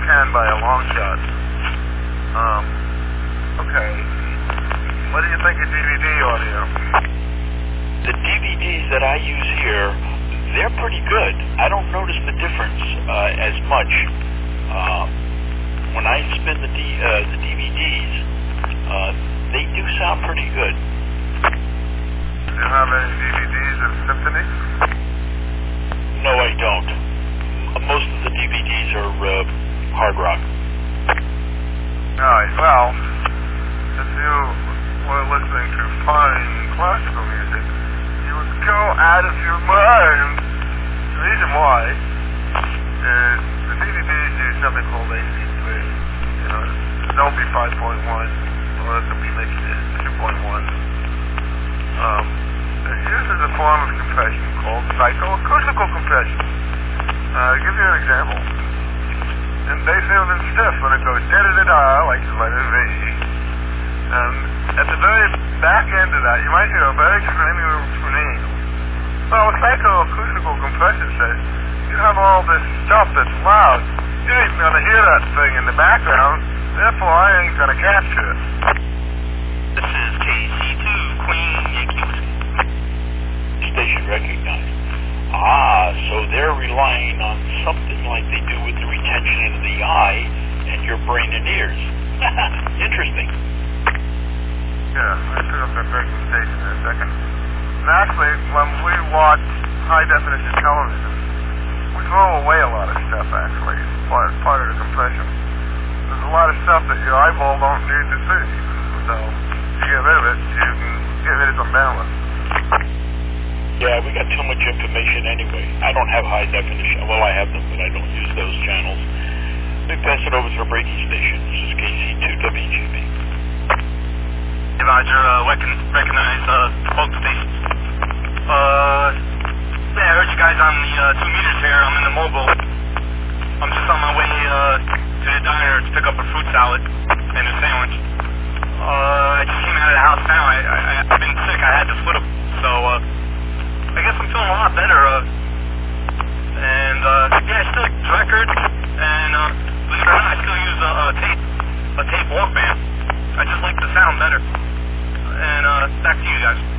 can by a long shot. Okay. What do you think of DVD audio? The DVDs that I use here, they're pretty good. I don't notice the difference as much. When I spin the DVDs, they do sound pretty good. Do you have any DVDs of Symphony? No, I don't. Most of the DVDs are hard rock. Alright, well, if you were listening to fine classical music, you would go out of your mind. The reason why is the DVDs use something called AC3. You know, Dolby 5.1, or it could be mixed in 2.1. It uses a form of compression called psychoacoustical compression. I'll give you an example. In Bayfield and Stiff, when it goes da-da-da-da, like the letter V, and at the very back end of that, you might hear a very screamy little scream. Well, psychoacoustical compression says, you have all this stuff that's loud. You ain't gonna hear that thing in the background, therefore I ain't gonna capture it. This is KC2, Queen Yankee Whiskey. Station recognized. Ah, so they're relying on something like they do with the retention of the eye and your brain and ears. Interesting. Yeah, I took up that breaking station in a second. And actually, when we watch high-definition television, we throw away a lot of stuff, actually. It's part of the compression. There's a lot of stuff that your eyeball don't need to see. So, you get rid of it, you can get rid of some balance. Yeah, we got too much information anyway. I don't have high definition. Well, I have them, but I don't use those channels. Let me pass it over to the breaking station. This is KC2WGB. Hey, Roger, recognize both stations. Yeah, I heard you guys on the 2 meters here. I'm in the mobile. I'm just on my way to the diner to pick up a fruit salad and a sandwich. I just came out of the house now. I've been sick. I had the flu. So, I guess I'm feeling a lot better, and, yeah, I still use records, and, believe it or not, I still use a tape Walkman. I just like the sound better, and, back to you guys.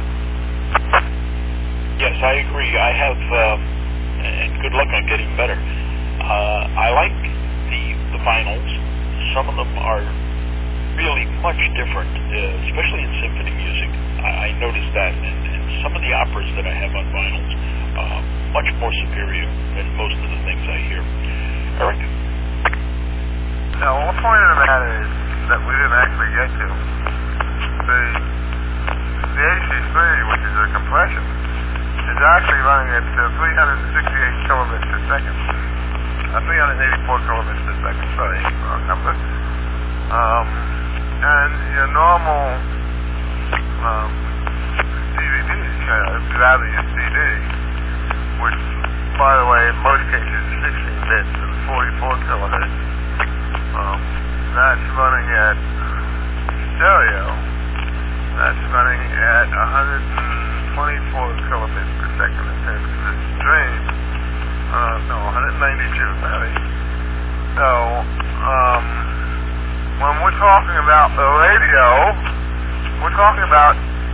Yes, I agree. I have, and good luck on getting better. I like the vinyls. Some of them are really much different, especially in symphony music. I noticed that, and some of the operas that I have on vinyls, much more superior than most of the things I hear. Eric? Now, the point of the matter is that we didn't actually get to. The AC3, which is a compression, is actually running at 368 kilobits per second. 384 kilobits per second, sorry, wrong number. And your normal DVD, rather your CD, which, by the way, in most cases is 16 bits and 44 kilohertz. That's running at stereo. That's running at 124 kilobits per second in terms of the stream. No, 192, maybe. So, when we're talking about the radio, we're talking about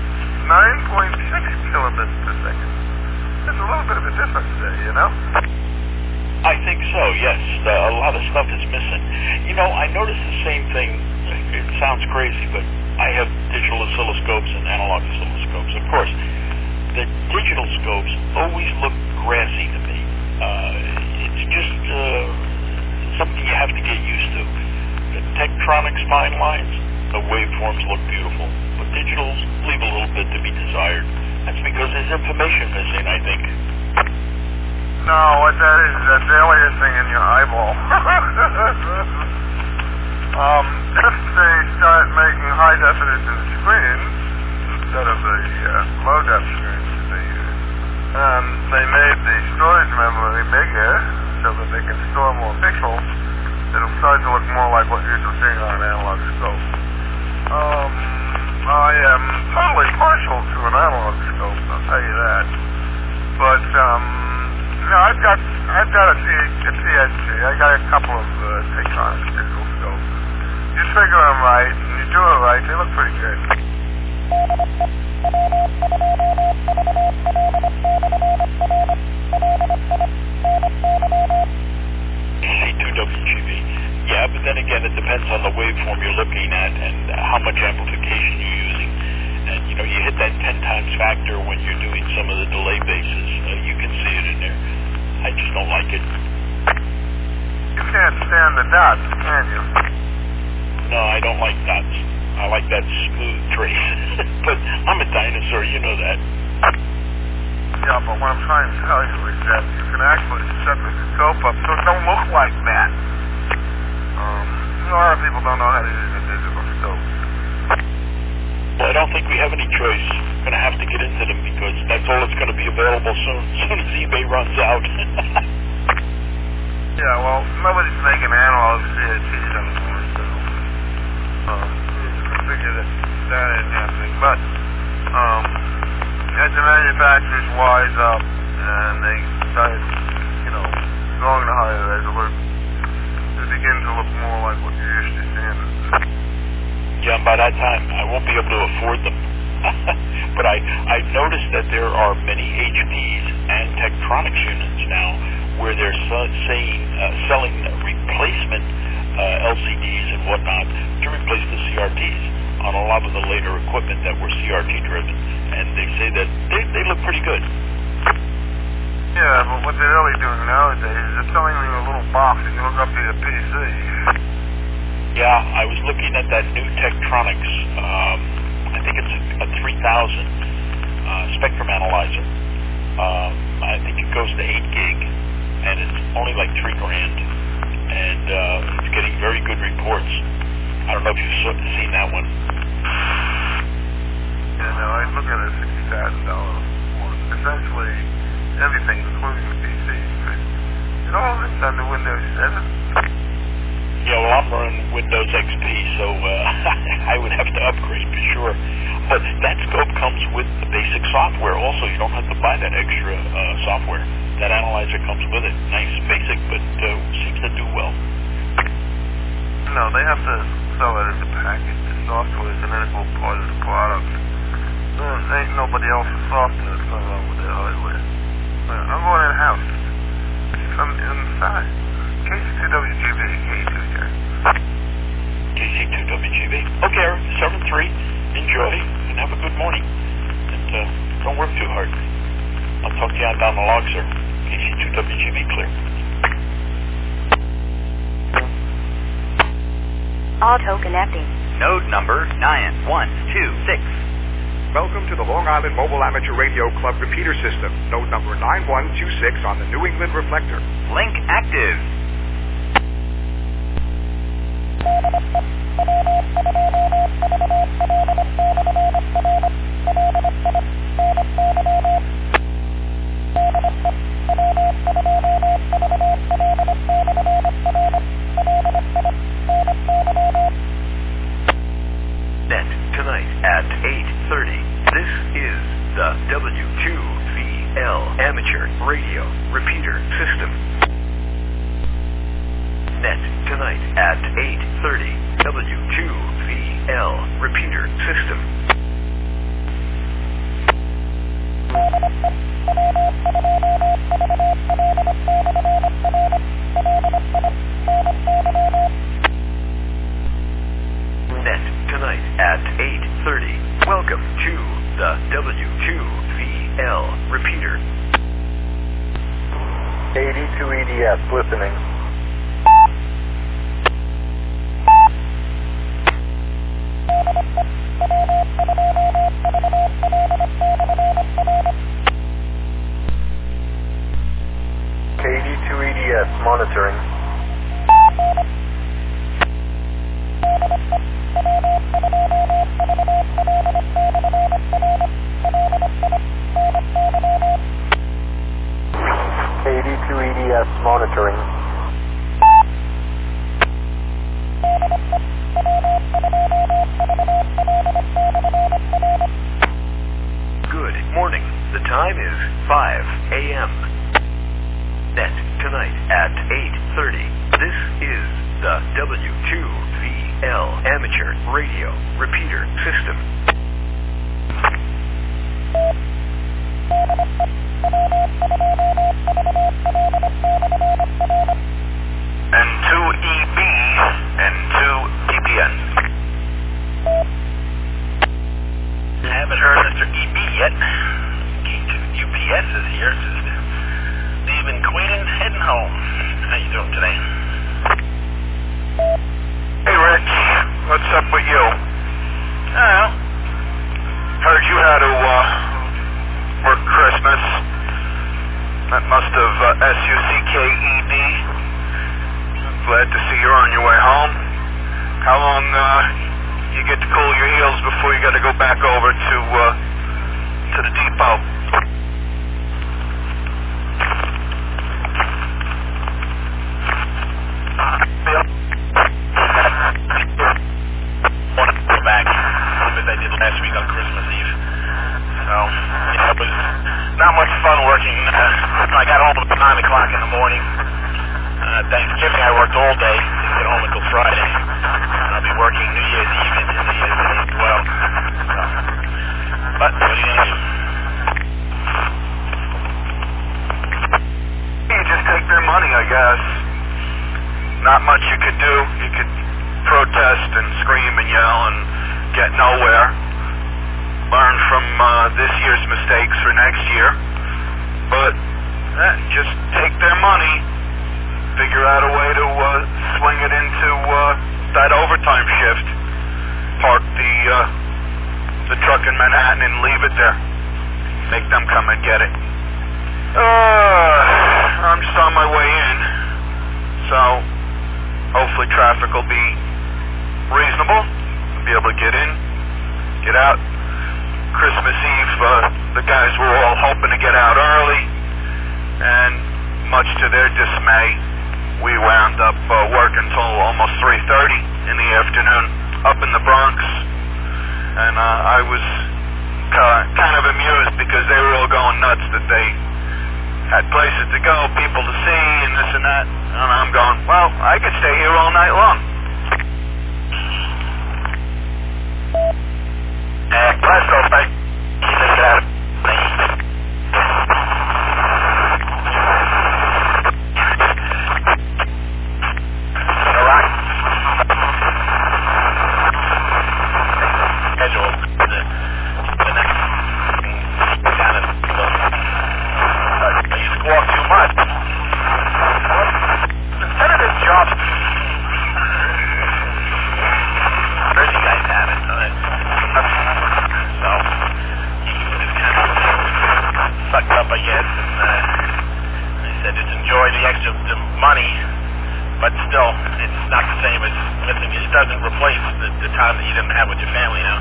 9.6 kilobits per second. There's a little bit of a difference there, you know? I think so, yes. A lot of stuff is missing. You know, I noticed the same thing. It sounds crazy, but I have digital oscilloscopes and analog oscilloscopes. Of course, the digital scopes always look grassy to me. It's just something you have to get used to. The Tektronix fine lines, the waveforms look beautiful, but digitals leave a little bit to be desired. That's because there's information missing, I think. No, what that is that's aliasing in your eyeball. If they start making high-definition screens instead of the low-def screens that they use, and they made the storage memory bigger so that they can store more pixels, it'll start to look more like what you're seeing on an analog scope. I am totally partial to an analog scope, I'll tell you that. But, no, I've got a TSG. I got a couple of Tektronix digital scopes. You figure them right, and you do it right, they look pretty good. KC2WGB. Yeah, but then again, it depends on the waveform you're looking at and how much amplification you're using. And, you know, you hit that 10 times factor when you're doing some of the delay bases. You can see it in there. I just don't like it. You can't stand the dots, can you? No, I don't like dots. I like that smooth trace. But I'm a dinosaur, you know that. Yeah, but what I'm trying to tell you is that you can actually set the scope up so it don't look like that. A lot of people don't know how to use a digital scope. Well, I don't think we have any choice. We're going to have to get into them because that's all that's going to be available soon as eBay runs out. Yeah, well, nobody's making analog CATs anymore, so you can figure that ain't happening. But as the manufacturers wise up and they start, going to higher resolution, they begin to look more like what you're used to seeing. Yeah, and by that time, I won't be able to afford them. But I've noticed that there are many HPs and Tektronix units now where they're selling replacement LCDs and whatnot to replace the CRTs on a lot of the later equipment that were CRT driven. And they say that they look pretty good. Yeah, but what they're really doing nowadays is they're selling you a little box and you hook up to your PC. Yeah, I was looking at that new Tektronix, I think it's a 3000 Spectrum Analyzer. I think it goes to 8 gig, and it's only like $3,000, and it's getting very good reports. I don't know if you've seen that one. Yeah, no, I look at a $60,000 one. Essentially, everything, including the PC. It all runs under Windows 7. Yeah, well, I'm running Windows XP, so I would have to upgrade for sure. But that scope comes with the basic software also. You don't have to buy that extra software. That analyzer comes with it. Nice, basic, but seems to do well. No, they have to sell it as a package. The software is an integral part of the product. There ain't nobody else's software that's going along with their hardware. I'm going in-house. From inside. KC2WGB, KC2, KC2WGB. Okay, 7-3. Enjoy and have a good morning. And don't work too hard. I'll talk to you on down the log, sir. KC2WGB clear. Auto connecting. Node number 9126. Welcome to the Long Island Mobile Amateur Radio Club repeater system. Node number 9126 on the New England Reflector. Link active. Net tonight at 8:30. This is the W2VL Amateur Radio Repeater System. Net tonight at 8:30. W2VL Repeater System. Net tonight at 8:30. Welcome to the W2VL Repeater. 82 EDS listening. KD2 EDS monitoring. KD2 EDS monitoring. W2VL Amateur Radio Repeater System. N2EB and 2PPN. Haven't heard Mr. EB yet. K2UPS is here. Just leaving Queen, heading home. How you doing today? Hey, Rich. What's up with you? Oh, Heard you had to work Christmas. That must have SUCKED. Glad to see you're on your way home. How long you get to cool your heels before you got to go back over to the depot? want to go back as I did last week on Christmas Eve. So, yeah, it was not much fun working. I got home at 9 o'clock in the morning. Thanksgiving I worked all day. Didn't get home until Friday. And I'll be working New Year's Eve into New Year's Day as well. So, but what are you going to do? You just take their money, I guess. Not much you could do. You could protest and scream and yell and get nowhere. Learn from this year's mistakes for next year. But just take their money. Figure out a way to swing it into that overtime shift. Park the truck in Manhattan and leave it there. Make them come and get it. I'm just on my way in. So hopefully traffic will be reasonable. I'll be able to get in, get out. Christmas Eve, the guys were all hoping to get out early, and much to their dismay, we wound up working till almost 3:30 in the afternoon up in the Bronx, and I was kind of amused because they were all going nuts that they had places to go, people to see, and this and that, and I'm going, well, I could stay here all night long. Let's go back. Keep it out. Schedule the next down at you squawk too much. Instead of this job, where do you guys have it? So just kind of sucked up, I guess, and they said just enjoy the extra money, but still, it's not the same as missing. It doesn't replace the time that you didn't have with your family now.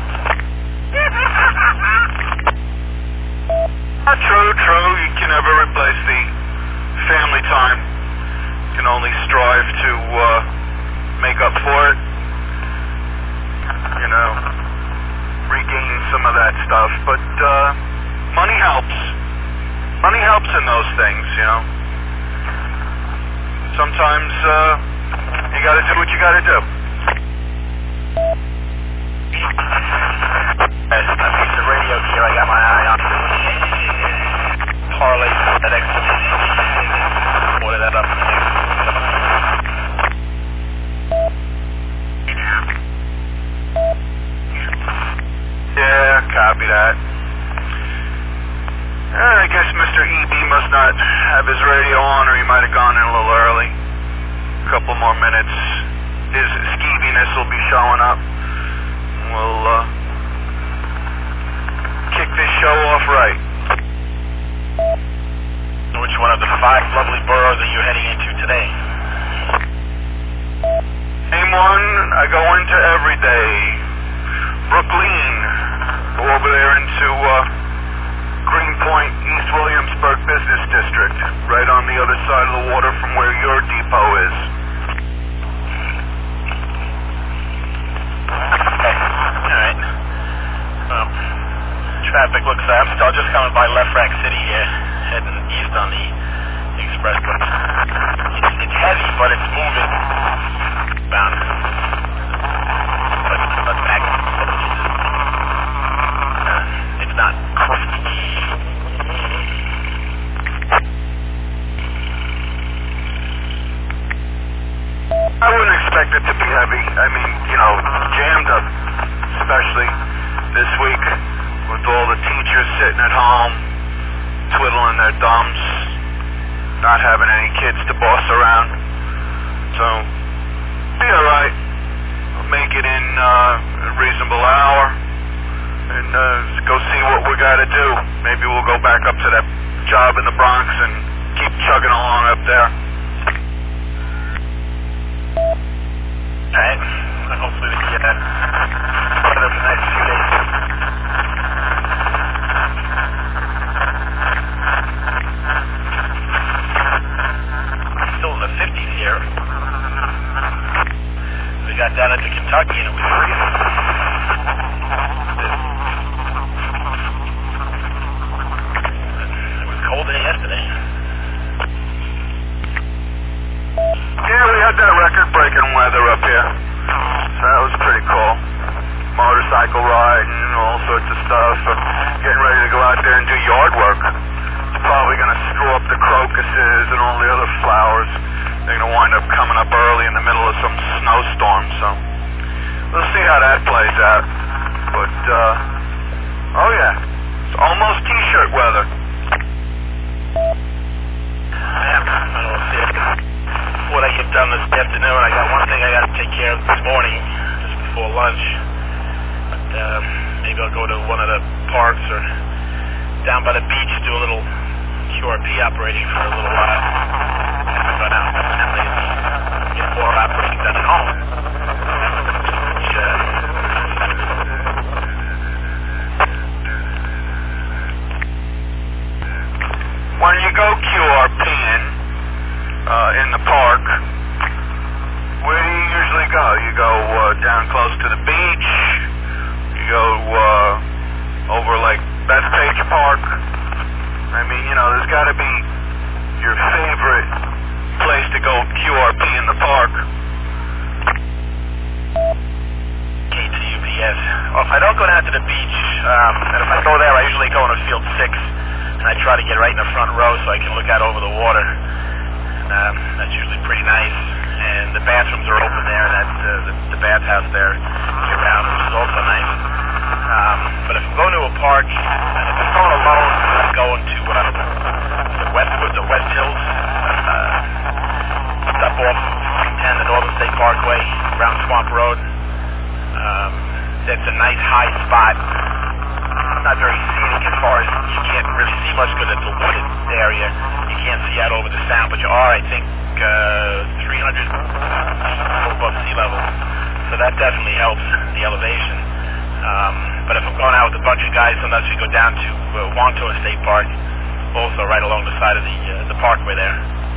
True. You can never replace the family time. You can only strive to make up for it. You know, regain some of that stuff. But money helps. Money helps in those things, you know. Sometimes you got to do what you got to do. As a piece of radio gear I got my eye on. Parlay that extra. Order that up. Yeah, copy that. I guess Mr. EB must not have his radio on, or he might have gone in a little early. A couple more minutes. His skeeviness will be showing up. We'll kick this show off right. Which one of the 5 lovely boroughs are you heading into today? Same one I go into every day. Brooklyn. Go over there into Greenpoint, East Williamsburg Business District. Right on the other side of the water from where your depot is. Okay. Alright. Traffic looks I'm still just coming by Left Rack City here, heading east on the expressway. It's heavy, but it's moving. I wouldn't expect it to be heavy. I mean, jammed up, especially this week with all the teachers sitting at home, twiddling their thumbs, not having any kids to boss around. So, be alright. I'll make it in a reasonable hour and go see what we gotta do. Maybe we'll go back up to that job in the Bronx and keep chugging along up there. Alright, hopefully we can get that weather for the next few days. Still in the 50s here. We got down into Kentucky and it was freezing. It was a cold day yesterday. Yeah, we had that record-breaking weather up here. So that was pretty cool. Motorcycle riding, all sorts of stuff. Getting ready to go out there and do yard work. It's probably going to screw up the crocuses and all the other flowers. They're going to wind up coming up early in the middle of some snowstorm. So we'll see how that plays out. But, oh yeah, it's almost T-shirt weather. Yeah, I don't see it. What I get done this afternoon, I got one thing I got to take care of this morning, just before lunch. But maybe I'll go to one of the parks or down by the beach, do a little QRP operating for a little while. And run out and get more operating done at home. Which, when you go QRPing in the park, where do you usually go? You go down close to the beach, you go over like Bethpage Park. I mean, there's got to be your favorite place to go QRP in the park. KTUPS. Well, if I don't go down to the beach, and if I go there, I usually go on a field 6, and I try to get right in the front row so I can look out over the water. That's usually pretty nice, and the bathrooms are open there, and that's the bathhouse there year-round, which is also nice. But if I'm going to a park, if I'm going alone, I'm going to the Westwoods or West Hills, up off 10, the Northern State Parkway, around Swamp Road. That's a nice high spot. Not very scenic as far as you can't really see much because it's a wooded area. You can't see out over the sound, but you are, I think, 300 feet above sea level. So that definitely helps the elevation. But if I'm going out with a bunch of guys, sometimes we go down to Wantagh State Park, also right along the side of the parkway there.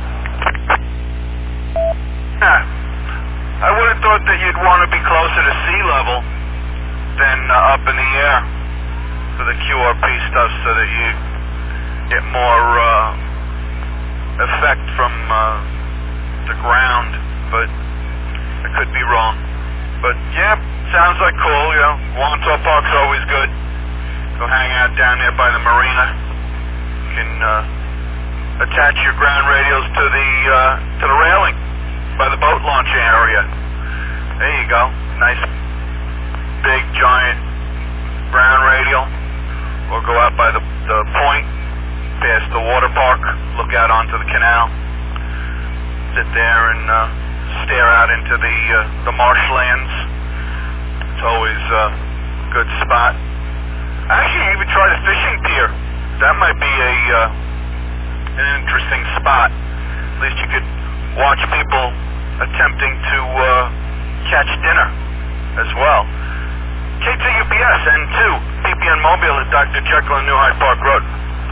Yeah. I would have thought that you'd want to be closer to sea level than up in the air for the QRP stuff so that you get more effect from the ground, but I could be wrong. But yeah, sounds like cool, Wantagh Park's always good. Go hang out down there by the marina. You can attach your ground radios to the railing by the boat launch area. There you go. Nice big giant ground radio. Or go out by the point, past the water park, look out onto the canal, sit there and stare out into the marshlands. It's always a good spot. Actually, even try the fishing pier. That might be an interesting spot. At least you could watch people attempting to catch dinner as well. KTUPS N2, PPN Mobile at Dr. Jekyll and New Hyde Park Road.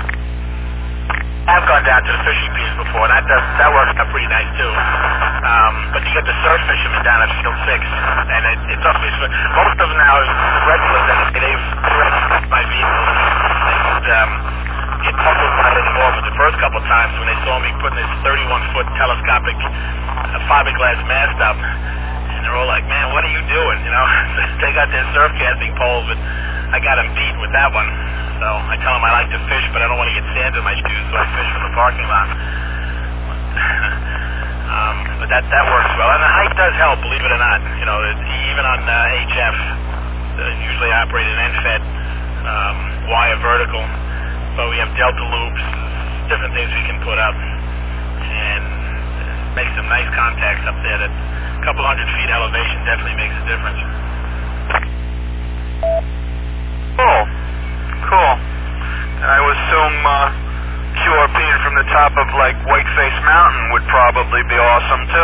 I've gone down to the fishing piers before, and that works out pretty nice too. But you get the surf fishermen down at Field 6, and it's up. Most of them now are regulars, and they've registered my vehicle. Get puzzled by it anymore, but the first couple of times when they saw me putting this 31-foot telescopic fiberglass mast up, and they're all like, "Man, what are you doing?" They got their surf casting poles, but I got them beat with that one. So I tell them I like to fish, but I don't want to get sand in my shoes, so I fish from the parking lot. But that works well. And the height does help, believe it or not. You know, even on HF, usually I operate an end-fed wire vertical, but we have delta loops, different things we can put up, and make some nice contacts up there. That a couple 100 feet elevation definitely makes a difference. Cool. I would assume QRPing from the top of like Whiteface Mountain would probably be awesome too.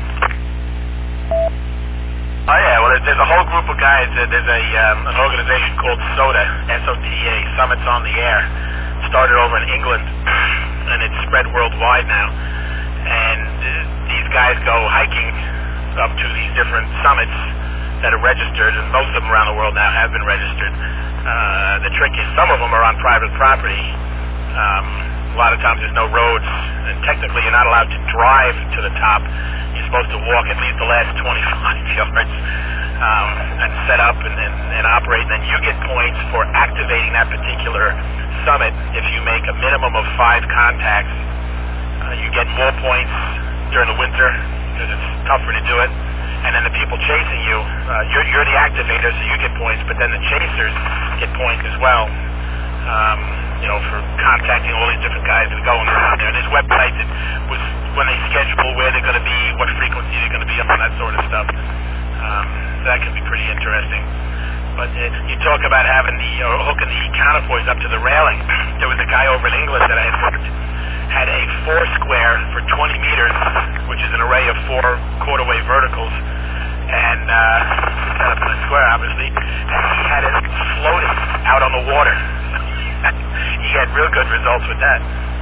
Oh yeah, well there's a whole group of guys. There's an organization called SOTA, S-O-T-A, Summits on the Air. Started over in England, and it's spread worldwide now. And these guys go hiking up to these different summits that are registered, and most of them around the world now have been registered. The trick is some of them are on private property. A lot of times there's no roads, and technically you're not allowed to drive to the top. You're supposed to walk at least the last 25 yards and set up and operate, and then you get points for activating that particular summit. If you make a minimum of 5 contacts, you get more points during the winter because it's tougher to do it. And then the people chasing you, you're the activator, so you get points, but then the chasers get points as well. You know, for contacting all these different guys that are going around there. And there's websites that was when they schedule where they're going to be, what frequency they're going to be on, that sort of stuff. That can be pretty interesting. But you talk about having hooking the counterpoise up to the railing. There was a guy over in England that I had worked, had a 4-square for 20 meters, which is an array of 4 quarter-wave verticals, and set up in a square, obviously, and he had it floating out on the water. He had real good results with that.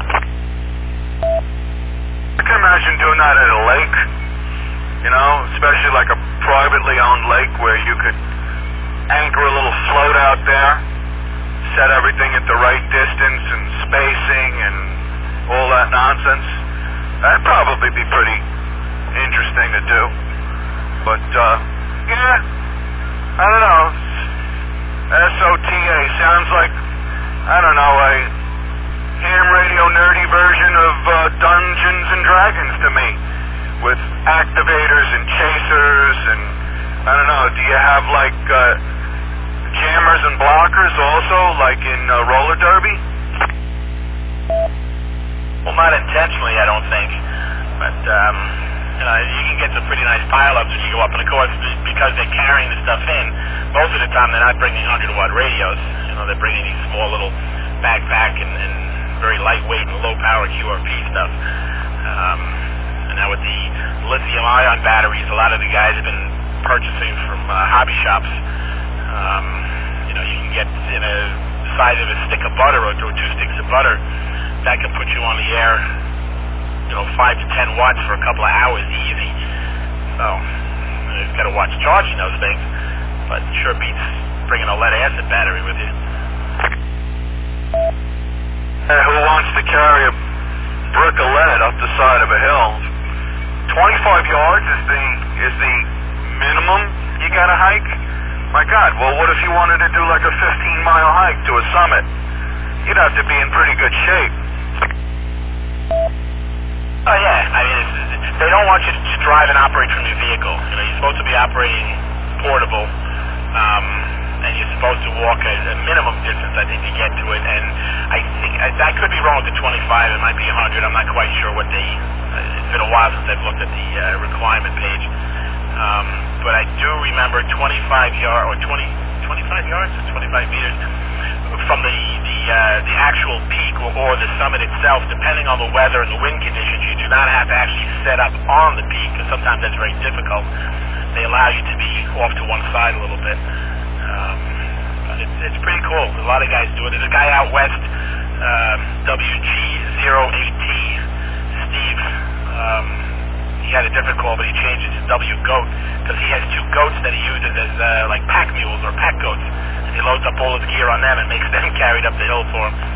I can imagine doing that at a lake, you know, especially like a privately owned lake where you could anchor a little float out there, set everything at the right distance and spacing and all that nonsense. That'd probably be pretty interesting to do. But, yeah, I don't know. SOTA sounds like, I don't know, a ham radio nerdy version of Dungeons and Dragons to me, with activators and chasers and, I don't know, do you have like jammers and blockers also, like in roller derby? Well, not intentionally, I don't think, but you know, you can get some pretty nice pileups when you go up, and of course, because they're carrying the stuff in, most of the time they're not bringing 100-watt radios. You know, they're bringing these small little backpack and very lightweight and low-power QRP stuff. And now with the lithium-ion batteries, a lot of the guys have been purchasing from hobby shops. You know, you can get in a size of a stick of butter or 2 sticks of butter. That can put you on the air, you know, 5 to 10 watts for a couple of hours easy. So you've got to watch charging those things, but it sure beats bringing a lead-acid battery with you. Who wants to carry a brick of lead up the side of a hill? 25 yards is the minimum you got to hike? My God, well, what if you wanted to do like a 15-mile hike to a summit? You'd have to be in pretty good shape. Oh, yeah. I mean, they don't want you to drive and operate from your vehicle. You know, you're supposed to be operating portable, and you're supposed to walk a minimum distance, I think, to get to it. And I think, I could be wrong with the 25. It might be 100. I'm not quite sure what it's been a while since I've looked at the requirement page. But I do remember 25 yards or 25 yards or 25 meters from the actual peak or the summit itself, depending on the weather and the wind conditions. You do not have to actually set up on the peak, because sometimes that's very difficult. They allow you to be off to one side a little bit. But it's pretty cool. A lot of guys do it. There's a guy out west, WG08T, Steve. He had a different call, but he changed it to W-Goat, because he has 2 goats that he uses as like pack mules or pack goats. And he loads up all his gear on them and makes them carried up the hill for him.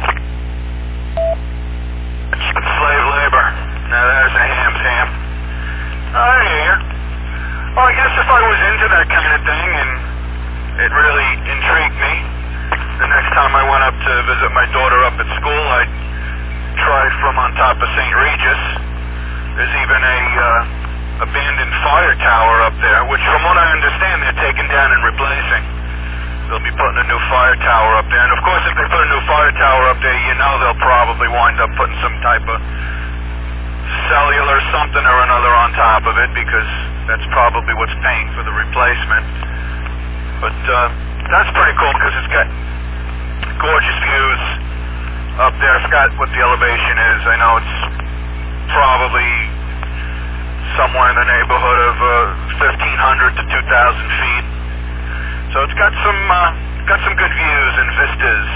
Slave labor. Now there's a ham's ham. I hear you. Well, I guess if I was into that kind of thing and it really intrigued me, the next time I went up to visit my daughter up at school, I'd try from on top of St. Regis. There's even a abandoned fire tower up there, which from what I understand they're taking down and replacing. They'll be putting a new fire tower up there. And of course if they put a new fire tower up there, you know they'll probably wind up putting some type of cellular something or another on top of it, because that's probably what's paying for the replacement. But that's pretty cool because it's got gorgeous views up there. I forgot what the elevation is. I know it's probably somewhere in the neighborhood of 1,500 to 2,000 feet. So it's got some good views and vistas.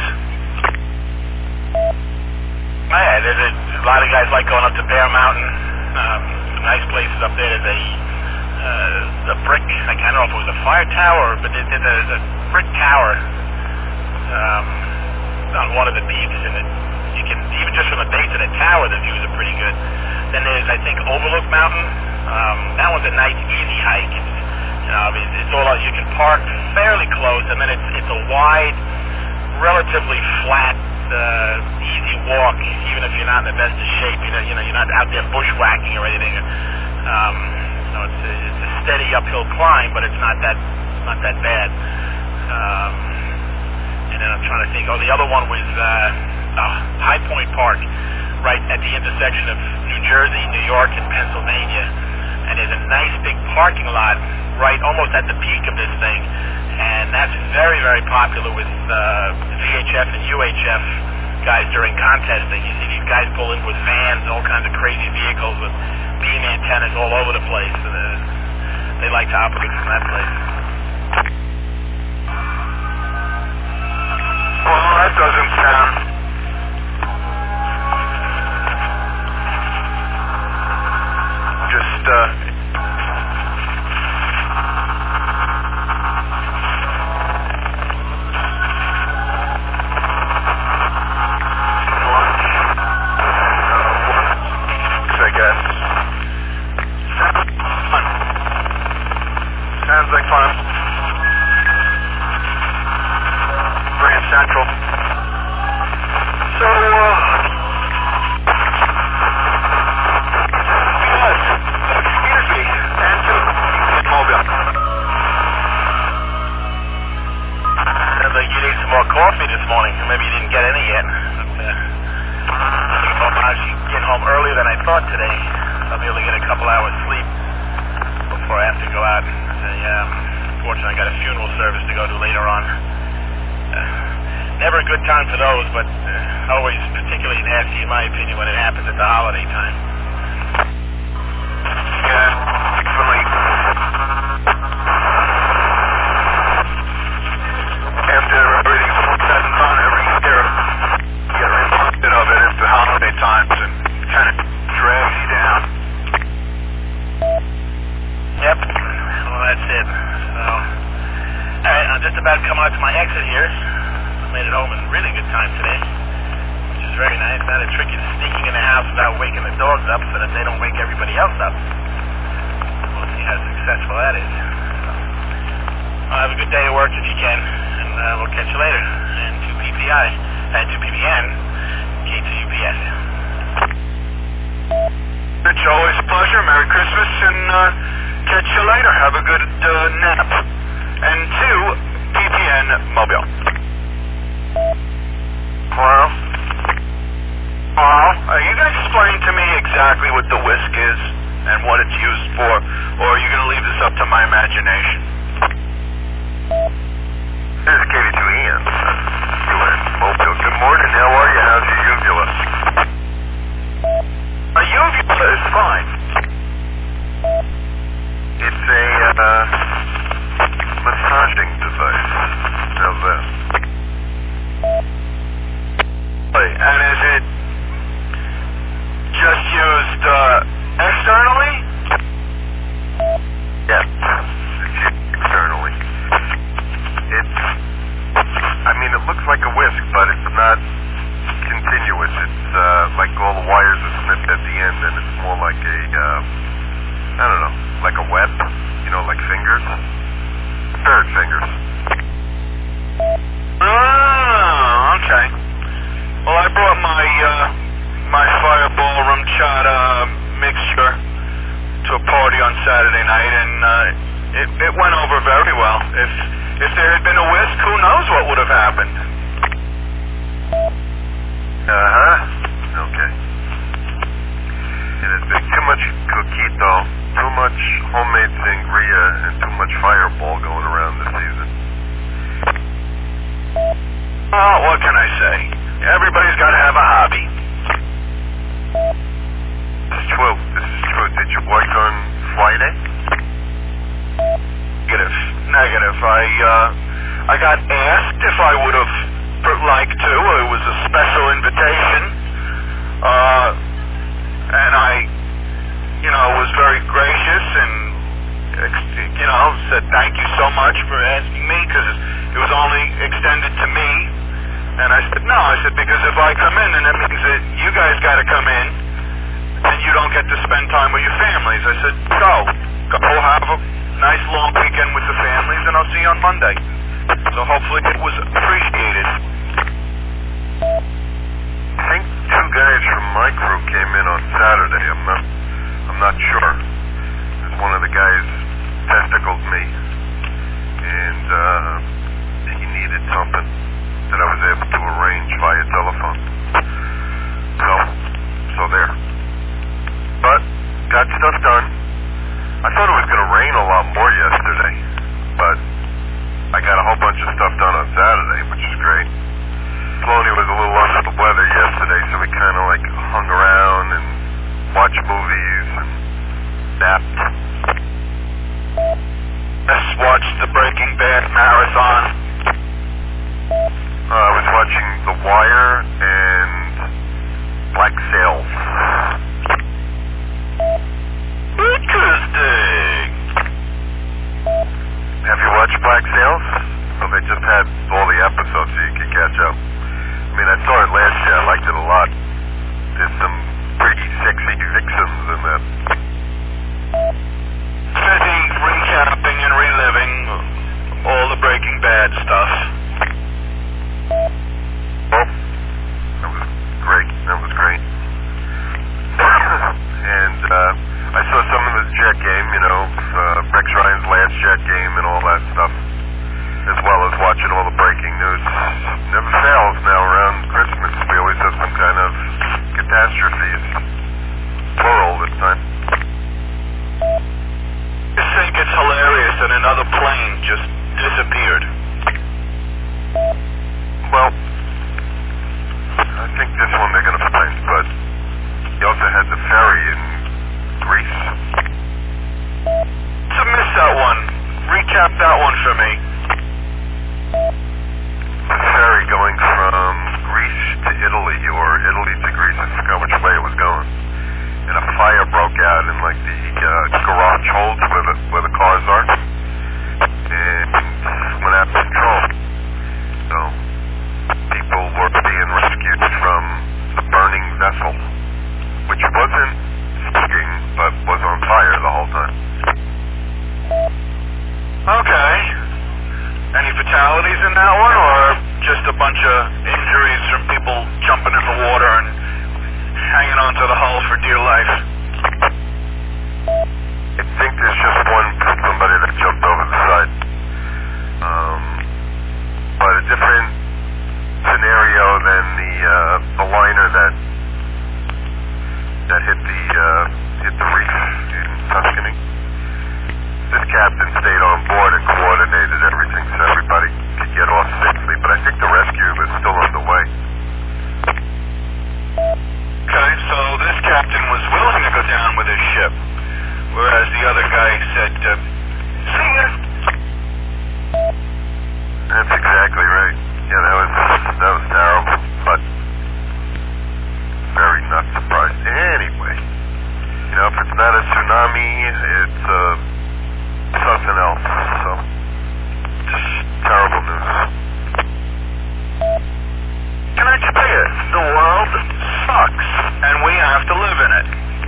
Yeah, there's a lot of guys like going up to Bear Mountain. Nice places up there. There's a brick, I can't know if it was a fire tower, but there's a brick tower on one of the peaks, and you can, even just from the base of the tower, the views are pretty good. Then there's, I think, Overlook Mountain. That one's a nice, easy hike. It's all, you can park fairly close, and then it's a wide, relatively flat, easy walk, even if you're not in the best of shape. You're not out there bushwhacking or anything. It's a steady uphill climb, but it's not that bad. And then I'm trying to think. The other one was High Point Park, right at the intersection of New Jersey, New York, and Pennsylvania. And there's a nice big parking lot right almost at the peak of this thing, and that's very, very popular with VHF and UHF guys during contesting. You see these guys pull in with vans, all kinds of crazy vehicles with beam antennas all over the place. They like to operate from that place. Well, that doesn't sound... Sounds like fun. Grand Central. So, excuse me, and to Mobile. Sounds like you need some more coffee this morning. Maybe you didn't get any yet. But, I'm actually getting home earlier than I thought today. I'll be able to get a couple hours sleep before I have to go out. Unfortunately, I got a funeral service to go to later on. Never a good time for those, but always particularly nasty, in my opinion, when it happens at the holiday time. Yeah, definitely. After everything's all said and done, every year, you get reminded of it at the holiday times and kind of drags you down. Yep. Well, that's it. So, alright, I'm just about to come out to my exit here. I made it home in really good time today, which is very nice. Now the trick is sneaking in the house without waking the dogs up so that they don't wake everybody else up. We'll see how successful that is. Well, have a good day at work if you can, and we'll catch you later. And to PPI, and to PPN, K2UPS. It's always a pleasure. Merry Christmas, and catch you later. Have a good nap. And to PPN Mobile. Hello? Hello? Are you going to explain to me exactly what the whisk is and what it's used for, or are you going to leave this up to my imagination? This is KD2EN. Mobile. Good morning. How are you? How's your uvula? A uvula is fine. It's a massaging device. How's that? And is it just used externally? Yes. It's used externally. It looks like a whisk, but it's not continuous. It's like all the wires are snipped at the end, and it's more like a, I don't know, like a web, like fingers. Third fingers. Oh, okay. Well, I brought my Fireball rum chata mixture Oscar to a party on Saturday night, and it went over very well. If there had been a whisk, who knows what would have happened? Okay. It has been too much coquito, too much homemade sangria, and too much fireball going around this season. Well, what can I say? Everybody's got to have a hobby. This is true. Did you work on Friday? Negative. I got asked if I would have liked to. It was a special invitation. And I, was very gracious and, said thank you so much for asking me, because it was only extended to me. And I said, no. I said, because if I come in, and it means that you guys got to come in, and you don't get to spend time with your families. I said, go have a nice long weekend with the families, and I'll see you on Monday. So hopefully it was appreciated. I think two guys from my crew came in on Saturday. I'm not sure. One of the guys testicled me, and he needed something that I was able to arrange via telephone. So there. But got stuff done. I thought it was going to rain a lot more yesterday, but I got a whole bunch of stuff done on Saturday, which is great. Floney was a little under the weather yesterday, so we kind of hung around and watched movies and napped. Just watched the Breaking Bad marathon. I was watching The Wire and Black Sails. Interesting. Have you watched Black Sails? Well, they just had all the episodes so you could catch up. I mean, I saw it last year. I liked it a lot. There's some pretty sexy vixens in that. Busy recapping and reliving all the Breaking Bad stuff. Oh, that was great. And I saw some of the Jet game, Rex Ryan's last Jet game and all that stuff, as well as watching all the breaking news. Never fails now around Christmas. We always have some kind of catastrophes. Plural this time. I think it's hilarious that another plane just disappeared. Well, I think this one they're going to find, but you also had the ferry in Greece. To miss that one, recap that one for me. The ferry going from Greece to Italy, or Italy to Greece, I forgot which way it was going. And a fire broke out in the garage holds where the cars are, and went out of control. So people were being rescued from the burning vessel, which wasn't sinking, but was on fire the whole time. Okay. Any fatalities in that one, or just a bunch of injuries from people jumping in the water and hanging onto the hull for dear life? I think there's just one from somebody that jumped over the side. But a different scenario than the liner that hit the reef in Tuscany. This captain stayed on board and coordinated everything so everybody could get off safely, but I think the rescue was still underway. Okay, so this captain was willing to go down with his ship, whereas the other guy said, see ya. That's exactly right. Yeah, that was terrible, but very not surprised. Anyway, if it's not a tsunami, it's something else. So, just terrible news. Can I tell you, the world sucks, and we have to live in it.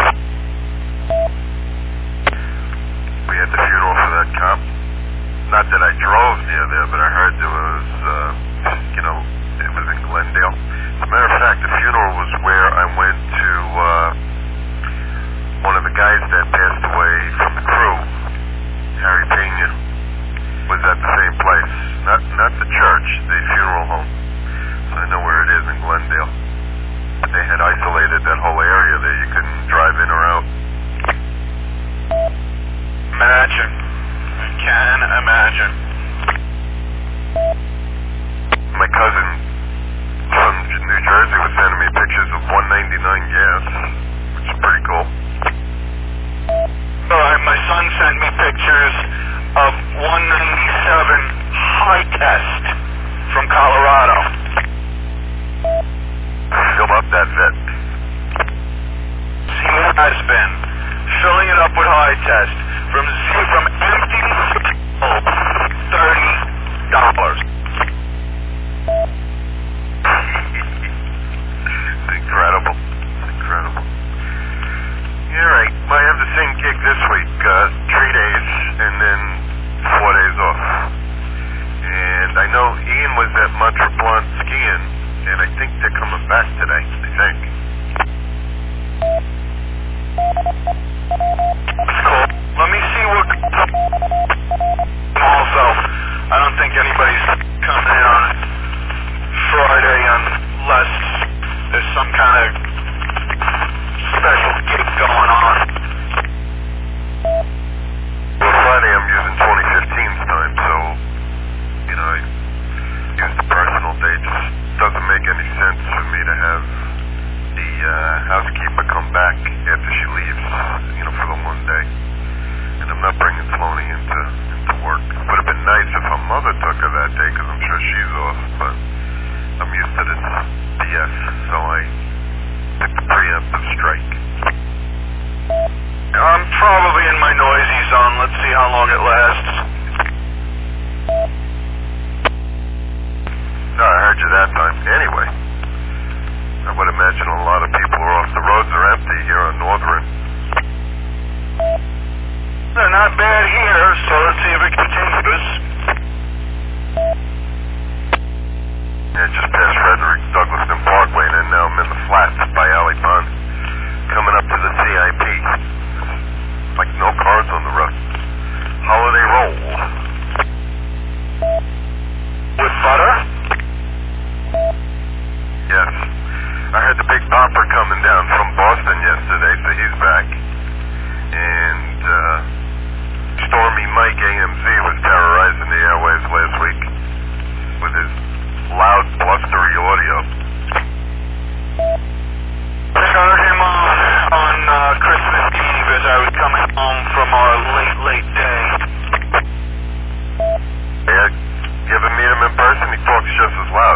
We had the funeral for that cop. Not that I drove near there, but I heard there was, it was in Glendale. As a matter of fact, the funeral was where I went to one of of the guys that passed away from the crew, Harry Pena, was at the same place. Not the church, the funeral home. So I know where it is in Glendale. But they had isolated that whole area there. You couldn't drive in or out. Imagine. I can imagine. My cousin from New Jersey was sending me pictures of 199 gas, which is pretty cool. Alright, my son sent me pictures of 197 high test from Colorado. Fill up that vet. He has been filling it up with high test from empty to $30. Incredible. Incredible. You're right. I have the same gig this week. 3 days and then 4 days off. And I know Ian was at Montreplant skiing, and I think they're coming back today, I think. Cool. Let me see what... Also, I don't think anybody's coming in on Friday unless there's some kind of special gig going on. Well, Friday I'm using 2015's time, so, you know, I use the personal day. Just doesn't make any sense for me to have the housekeeper come back after she leaves, you know, for the one day. And I'm not bringing Floney into work. It would have been nice if her mother took her that day, because I'm sure she's off, but I'm used to this BS, so I took the preemptive strike. I'm probably in my noisy zone. Let's see how long it lasts. No, I heard you that time. Anyway, I would imagine a lot of people are off. The roads are empty here on Northern. They're not bad here, so let's see if it continues. Yeah, just past Frederick Douglaston Parkway, and then now I'm in the flats by Alley Pond, coming up to the CIP. Like no cars on the road. Holiday roll. With butter? Yes. I heard the Big Bopper coming down from Boston yesterday, so he's back. And Stormy Mike AMZ was terrorizing the airwaves last week with his loud, blustery audio. I heard him on Christmas Eve as I was coming home from our late day. Yeah, you ever meet him in person? He talks just as loud.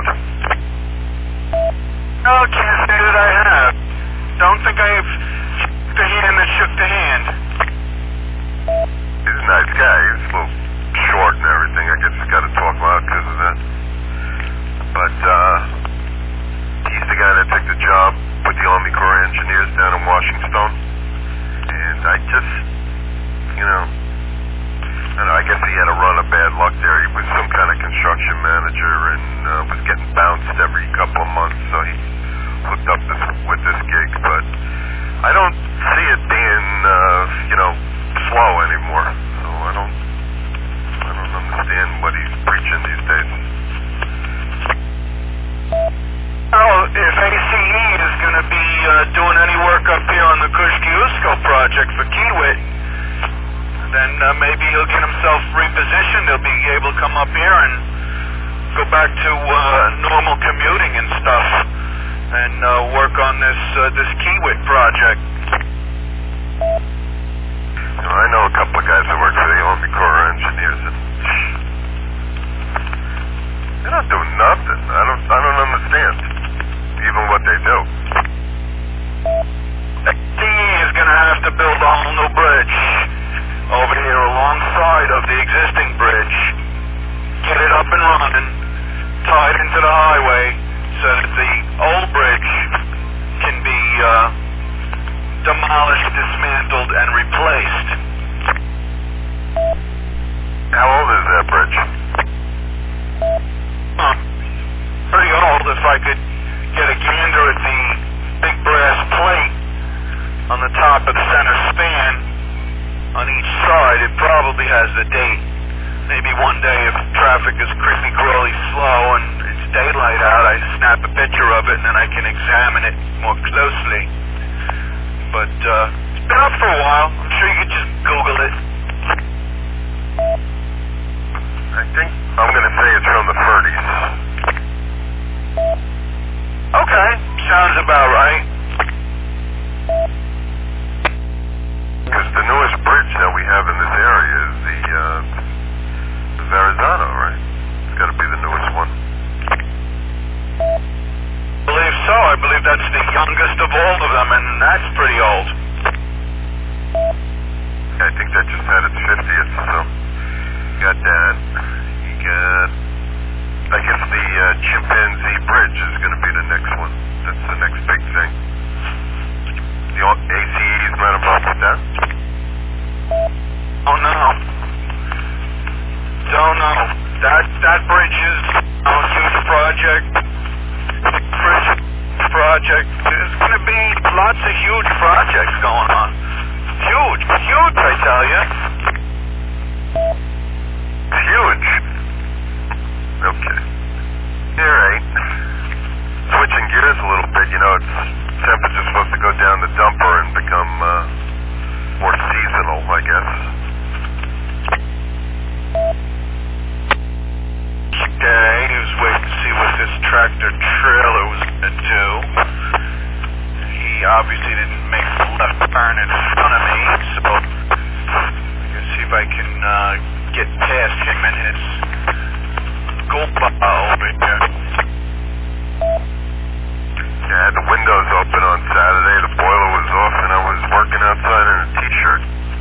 No, can't say that I have. Don't think I've shook the hand that shook the hand. He's a nice guy. He's a little short and everything. I guess he's got to talk loud because of that. But he's the guy that took the job with the Army Corps of Engineers down in Washington. And I just, you know, I guess he had a run of bad luck there. He was some kind of construction manager and was getting bounced every couple of months, so he hooked up with this gig. But I don't see it being, you know, slow anymore. So I don't understand what he's preaching these days. Well, if ACE is going to be doing any work up here on the Kushkiusko project for Kiewit, then maybe he'll get himself repositioned. He'll be able to come up here and go back to normal commuting and stuff, and work on this Kiewit project. You know, I know a couple of guys that work for the Army Corps of Engineers, and they're not doing nothing. I don't understand even what they do. DE is going to have to build a whole new bridge over here alongside of the existing bridge, get it up and running, tied into the highway so that the old bridge can be demolished, dismantled, and replaced. How old is that bridge? Pretty old. If I could get a gander at the big brass plate on the top of the center span on each side. It probably has the date. Maybe one day if traffic is creepy crawly slow and it's daylight out, I snap a picture of it and then I can examine it more closely. But it's been up for a while. I'm sure you could just Google it. I think I'm going to say it's from the 30s. Okay, sounds about right. Because the newest bridge that we have in this area is the Verrazano, right? It's got to be the newest one. I believe so. I believe that's the youngest of all of them, and that's pretty old. I think that just had its 50th, so you got that. You got, I guess the Chimpanzee Bridge is going to be the next one. That's the next big thing. The ACE's not involved with that? Oh, no. Don't know. That bridge is a huge project. There's going to be lots of huge projects going on. Huge, I tell you. Huge. Okay. All right. Switching gears a little bit, you know, it's temperature's supposed to go down the dumper and become more seasonal, I guess. Okay, he was waiting to see what this tractor trailer was going to do. He obviously didn't make the left turn in front of me, so I can see if I can get past him and his Gopa over here. Yeah, I had the windows open on Saturday, the boiler was off, and I was working outside in a t-shirt.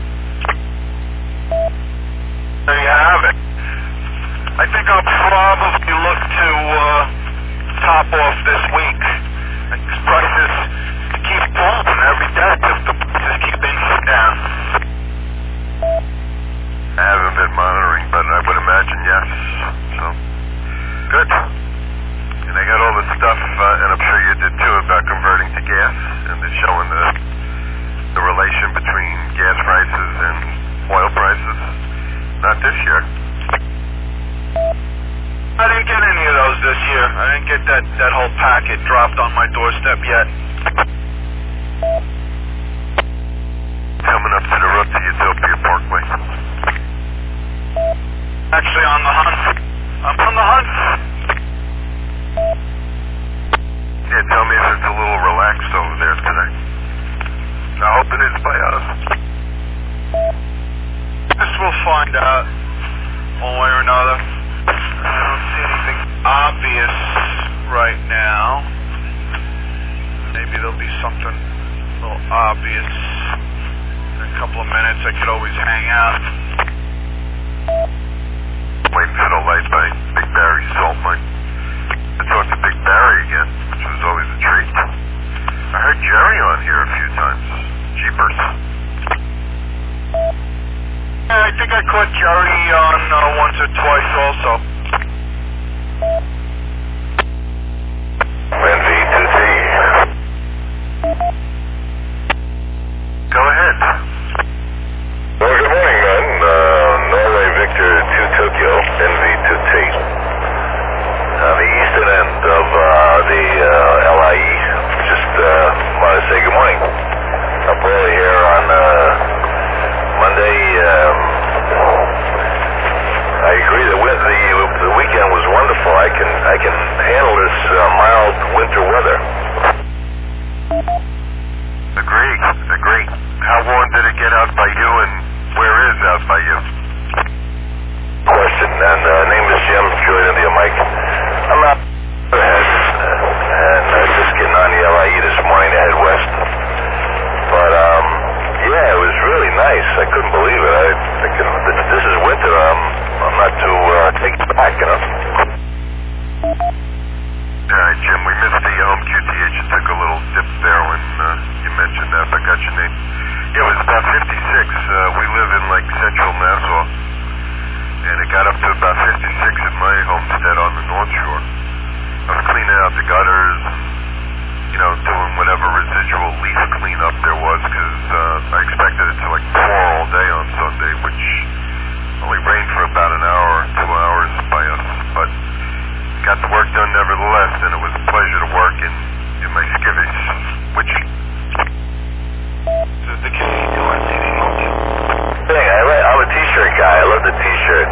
There you have it. I think I'll probably look to top off this week. These prices keep falling every day if the prices keep inching down. I haven't been monitoring, but I would imagine yes. So, good. And I got all the stuff, and I'm sure you did too, about converting to gas, and they're showing the relation between gas prices and oil prices. Not this year. I didn't get any of those this year. I didn't get that whole packet dropped on my doorstep yet. Coming up to the road to Utopia Parkway. Actually on the hunt. I'm on the hunt. Yeah, tell me if it's a little relaxed over there today. I hope it is by us. Guess we'll find out one way or another. I don't see anything obvious right now. Maybe there'll be something a little obvious in a couple of minutes. I could always hang out. Waiting for the light by Big Barry Salt Mine. I talked to Big Barry again, which was always a treat. I heard Jerry on here a few times. Jeepers. Yeah, I think I caught Jerry on once or twice also. NV2T. Go ahead. Well, good morning, men. Norway Victor 2 Tokyo, NV2T. On the eastern end of the LIE. Just want to say good morning. Up early here on Monday. I agree. The weekend was wonderful. I can handle this mild winter weather. Agree. How warm did it get out by you, and where is out by you? Question, and name is Jim, Juliet India Mike. I'm out ahead, and just getting on the LIE this morning to head west. But yeah, it was really nice. I couldn't believe it. This is winter. I'm not too taken back, you know. All right, Jim, we missed the home QTH. You took a little dip there when you mentioned that. I got your name. Yeah, it was about 56. We live in like central Nassau, and it got up to about 56 at my homestead on the North Shore. I was cleaning out the gutters, you know, doing whatever residual leaf cleanup there was, because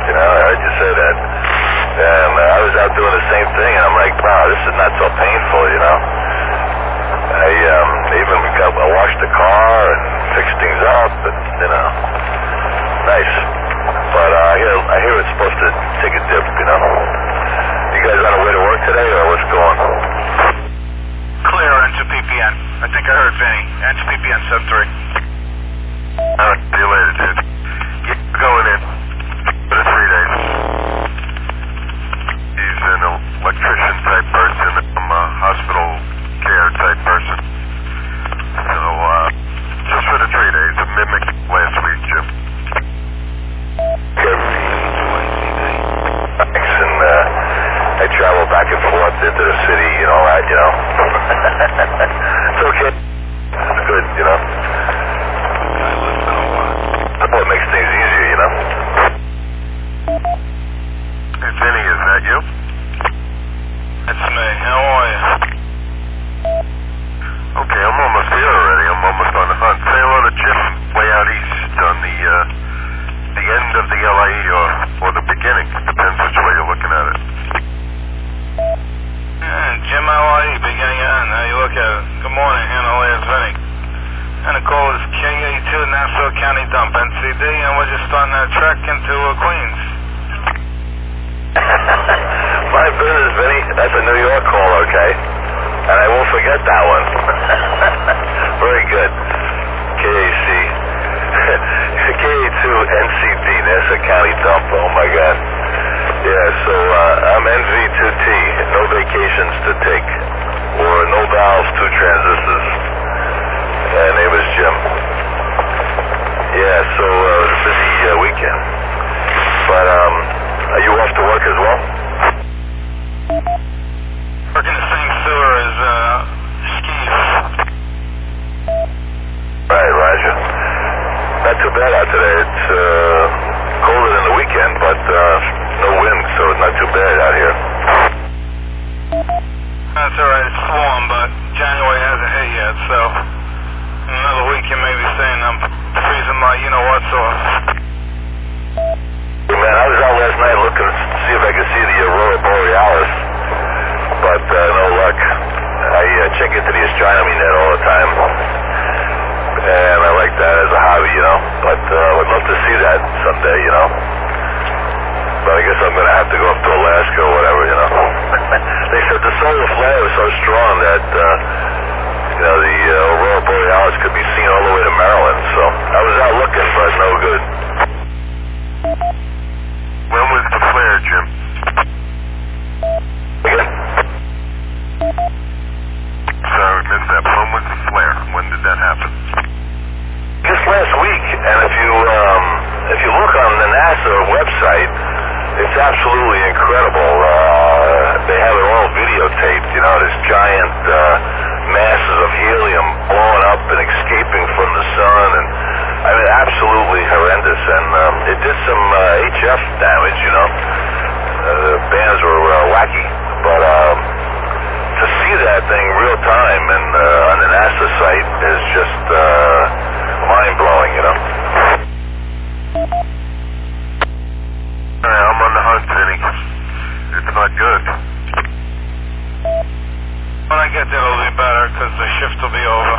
you know, I heard you say that. And I was out doing the same thing, and I'm like, wow, this is not so painful, you know. I washed the car and fixed things up, and, you know, nice. But I hear it's supposed to take a dip, you know. You guys on the way to work today, or what's going on? Clear, enter PPN. I think I heard Vinny. Enter PPN sub 3. All right, see you later, dude. You're going in for the 3 days. He's an electrician type person, hospital care type person. So, just for the 3 days, a mimic last week, Jim. Thanks, and I travel back and forth into the city and all that, you know. It's okay. It's good, you know. Oh, it makes things easier, you know. Hey, Vinny, is that you? That's me. How are you? Okay, I'm almost here already. I'm almost on the hunt. Say hello to Jim way out east on the end of the LIE or the beginning. Depends which way you're looking at it. Jim LIE, beginning and end. How you look at it? Good morning, Hannah is Vinny. And the call is KA2 Nassau County Dump, NCD, and we're just starting our trek into Queens. My business, Vinny. That's a New York call, okay? And I won't forget that one. Very good. KAC. KA2 NCD, Nassau County Dump. Oh, my God. Yeah, so I'm NV2T. No vacations to take. Or no valves, 2 transistors. Name is Jim. Yeah, so busy weekend. But are you off to work as well? Working the same sewer as Skeeve. Right, Roger. Not too bad out today. It's colder than the weekend, but no wind, so it's not too bad out here. That's alright, it's warm, but January hasn't hit yet, so in another week you may be saying I'm freezing my you-know-what's off. Hey, man, I was out last night looking to see if I could see the Aurora Borealis, but no luck. I check into the astronomy net all the time, and I like that as a hobby, you know, but I would love to see that someday, you know. But I guess I'm going to have to go up to Alaska or whatever, you know. They said the solar flare was so strong that, you know, the Aurora Borealis could be seen all the way to Maryland, so I was out looking, but no good. When was the flare, Jim? Again? Sorry, we missed that. When was the flare? When did that happen? Just last week, and if you look on the NASA website, it's absolutely incredible. They have it all videotaped, you know, this giant masses of helium blowing up and escaping from the sun, and I mean, absolutely horrendous. And it did some HF damage, you know. The bands were wacky, but to see that thing real time and on the NASA site is just mind-blowing, you know. I'm on the hunt, Vinny. It's not good. When I get there it'll be better, because the shift will be over.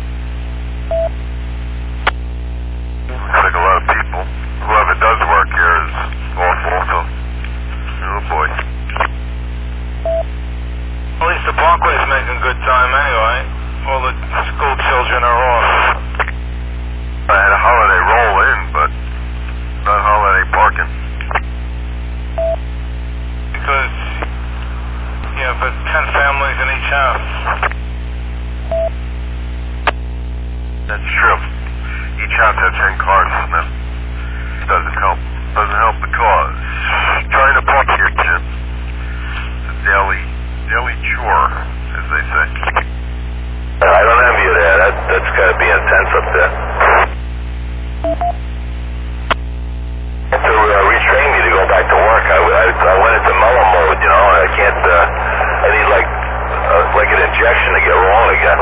Looks like a lot of people. Whoever does work here is awful, so... Oh, boy. At least the Parkway's making good time anyway. All the school children are off. I had a holiday roll in, but not holiday parking. Because you have 10 families in each house. That's true. Each house has 10 cars now. Doesn't help. Doesn't help the cause. Trying to park here, Jim. It's a daily chore, as they say. I don't envy you there. That's got to be intense up there. To retrain me to go back to work, I went into mellow mode, you know, and I can't, I need like an injection to get rolling again.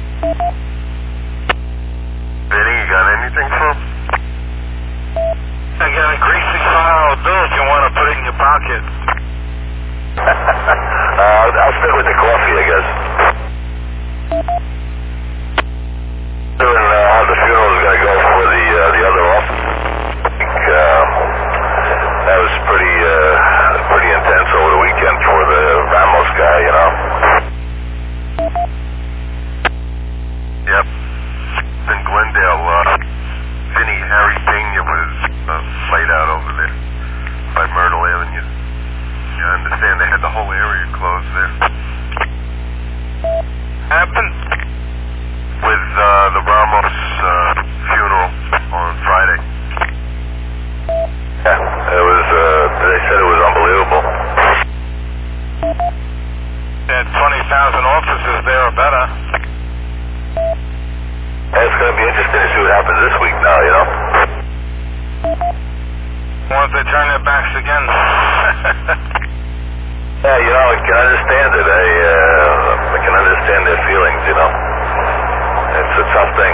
Vinny, you got anything for him? I got a greasy $5 bill if you want to put it in your pocket. I'll stick with the coffee, I guess. And how the funeral is going to go for the other office. I think that was pretty intense over the weekend for the Ramos guy, you know. Yep. In Glendale, Vinny Harry Pena was laid out over there by Myrtle Avenue. Yeah, I understand they had the whole area closed there. Happened? With the Ramos funeral on Friday. Yeah, it was, they said it was unbelievable. They had 20,000 officers there or better. And it's going to be interesting to see what happens this week now, you know? What if they turn their backs again? Yeah, you know, I can understand it. I can understand their feelings, you know? It's a tough thing.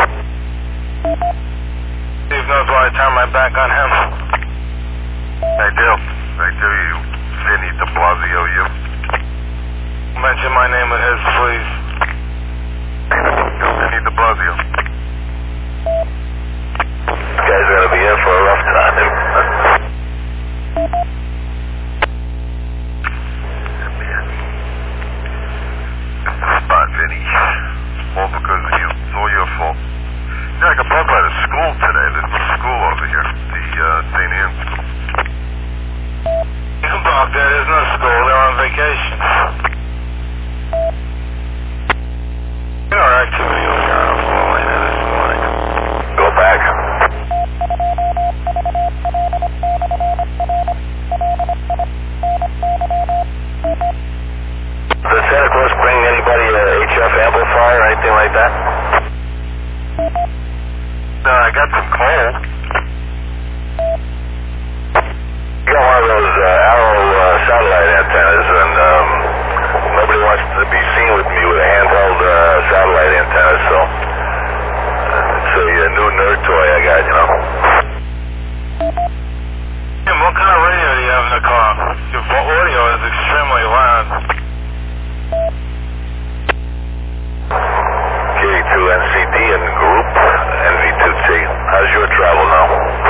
Steve knows why I turned my back on him. I do, you Vinny de Blasio, you. Mention my name with his, please. Vinny de Blasio. This guy's going to be in for a rough time. Spot, Vinny. All because of you. It's all your fault. Yeah, I got bugged by the school today. There's no school over here. The St. Anne's school. You can park there. There's no school. They're on vacation. You know our activity over here on Florida this morning. Go back. Does Santa Claus bring anybody a HF amplifier or anything like that? No, I got some coal. You got one of those Arrow satellite antennas, and nobody wants to be seen with me with a handheld satellite antenna, so it's a new nerd toy I got, you know. Jim, what kind of radio do you have in the car? Your audio is extremely loud. K2NCD and Group NV2T. How's your travel now?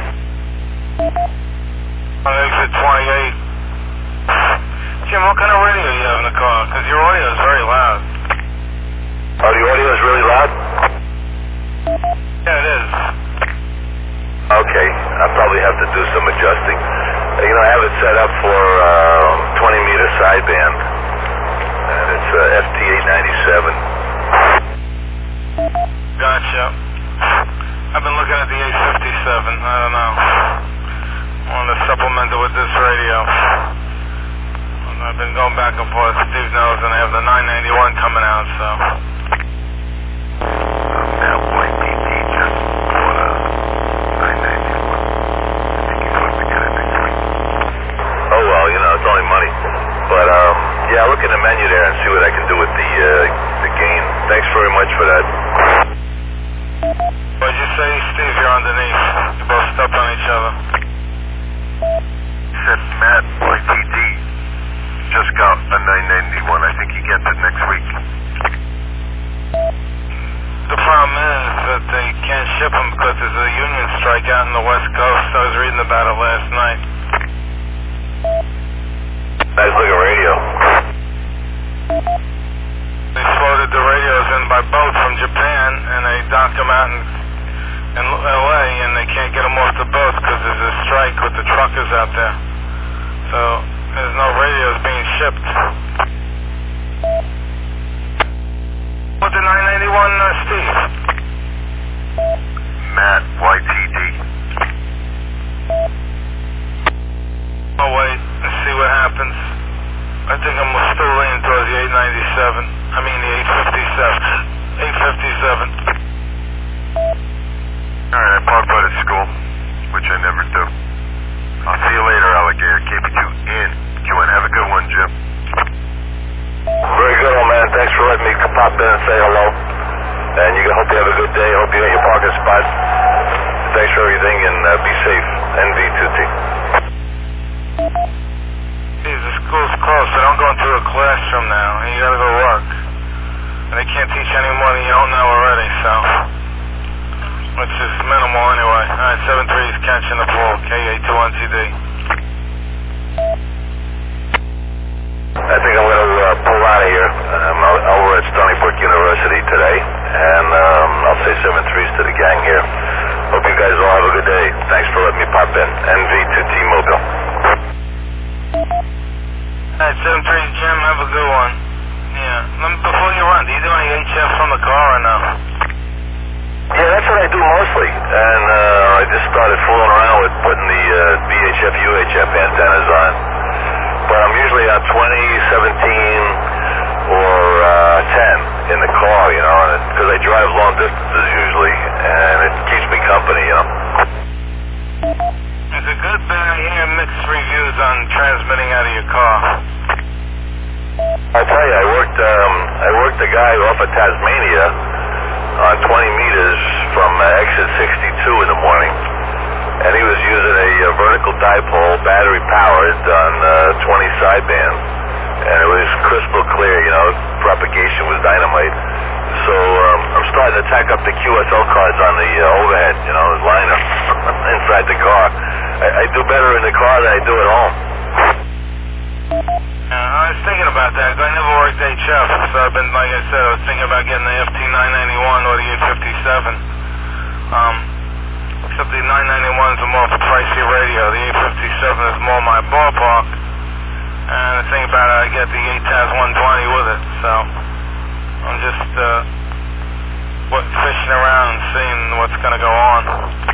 On exit 28. Jim, what kind of radio do you have in the car? Because your audio is very loud. Oh, the audio is really loud? Yeah, it is. Okay, I'll probably have to do some adjusting. You know, I have it set up for 20-meter sideband, and it's FT897. Gotcha. I've been looking at the 857. I don't know. I want to supplement it with this radio. I've been going back and forth. Steve knows, and I have the 991 coming out, so. Now, YPT just bought a 991. I think he's supposed to get it next week. Oh, well, you know, it's only money. But, yeah, look in the menu there and see what I can do with the gain. Thanks very much for that. What'd you say, Steve? You're underneath. You both stepped on each other. Said Matt, YPT, just got a 991. I think he gets it next week. The problem is that they can't ship them because there's a union strike out in the West Coast. I was reading about it last night. Nice looking radio. They floated the radios in by boat from Japan, and they docked them out in L.A., and they can't get them off the boat because there's a strike with the truckers out there. So there's no radios being shipped. What's the 991, Steve? Matt, YTD. I'll wait and see what happens. I think I'm still leaning towards the 897. I mean the 857. 857. Alright, I parked by the school, which I never do. I'll see you later, Alligator. KP2 in. QN. Have a good one, Jim. Very good, old man. Thanks for letting me pop in and say hello. And you hope you have a good day. Hope you get your parking spot. Thanks for everything, and be safe. And classroom now, and you gotta go to work. And they can't teach any more than you don't know already, so... Which is minimal anyway. Alright, 7-3 is catching the ball, KA21CD. I think I'm going to pull out of here. I'm over at Stony Brook University today, and I'll say 7-3s to the gang here. Hope you guys all have a good day. Thanks for letting me pop in. NV to T-Mobile. Alright, 7-3, Jim, have a good one. Yeah. Before you run, do you do any HF from the car or no? Yeah, that's what I do mostly. And I just started fooling around with putting the VHF, UHF antennas on. But I'm usually on 20, 17, or 10 in the car, you know, because I drive long distances usually, and it keeps me company, you know. Is it good, bad? I hear mixed reviews on transmitting out of your car. I'll tell you, I worked a guy off of Tasmania on 20 meters from exit 62 in the morning, and he was using a vertical dipole, battery powered, on 20 sideband, and it was crystal clear, you know, propagation was dynamite. So I'm starting to tack up the QSL cards on the overhead, you know, the liner inside the car. I do better in the car than I do at home. I was thinking about that, because I never worked HF, so I've been, like I said, I was thinking about getting the FT991 or the 857. Except the 991 is a more pricey radio. The 857 is more my ballpark. And the thing about it, I get the 8TAS 120 with it, so I'm just fishing around and seeing what's going to go on.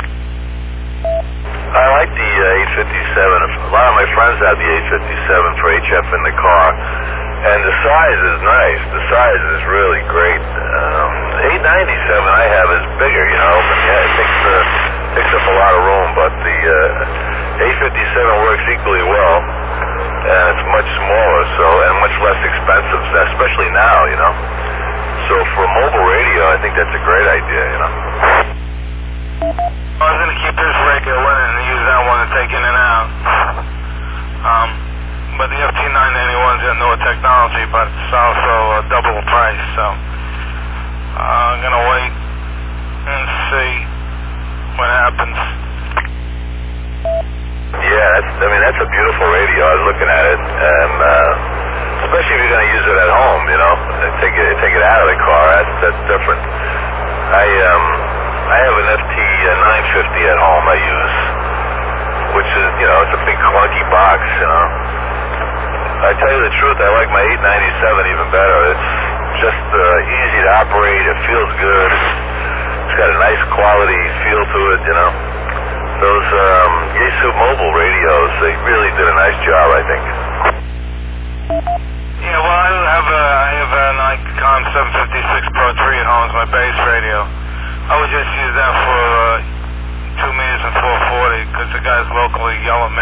I like the 857. A lot of my friends have the 857 for HF in the car, and the size is nice. The size is really great. 897 I have is bigger, you know, but yeah, it takes up a lot of room, but the 857 works equally well, and it's much smaller, so, and much less expensive, especially now, you know. So for a mobile radio, I think that's a great idea, you know. I was going to keep this radio in and use that one to take in and out. But the FT991's got newer technology, but it's also double the price, so I'm going to wait and see what happens. Yeah, that's a beautiful radio. I was looking at it, and especially if you're going to use it at home, you know, and take it out of the car. That's different. I have an FT950 at home I use, which is, you know, it's a big clunky box, you know. I tell you the truth, I like my 897 even better. It's just easy to operate. It feels good. It's got a nice quality feel to it, you know. Those Yaesu mobile radios, they really did a nice job, I think. Yeah, well, I have an Icon 756 Pro 3 at home as my base radio. I would just use that for 2 meters and 440, because the guys locally yell at me.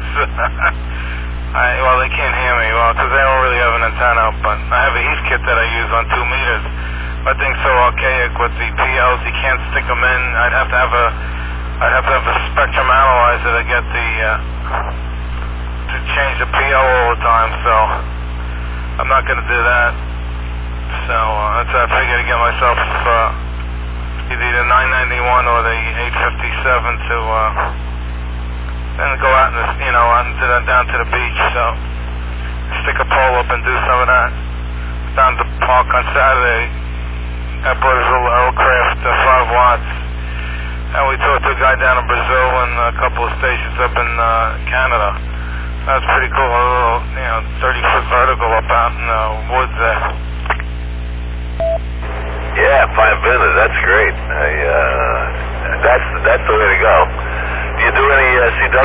Well, they can't hear me, because they don't really have an antenna, but I have a Heath kit that I use on 2 meters. I think so archaic with the PLs, you can't stick them in. I'd have to have a spectrum analyzer to get to change the PL all the time, so I'm not going to do that. So that's why I figured to get myself either the 991 or the 857 to then go out and, you know, down to the beach. So stick a pole up and do some of that. Down to the park on Saturday. I brought his little aircraft, 5 watts. And we talked to a guy down in Brazil and a couple of stations up in Canada. That was pretty cool. A little, you know, 30-foot vertical up out in the woods there. Yeah, 5 business. That's great. That's the way to go. Do you do any CW?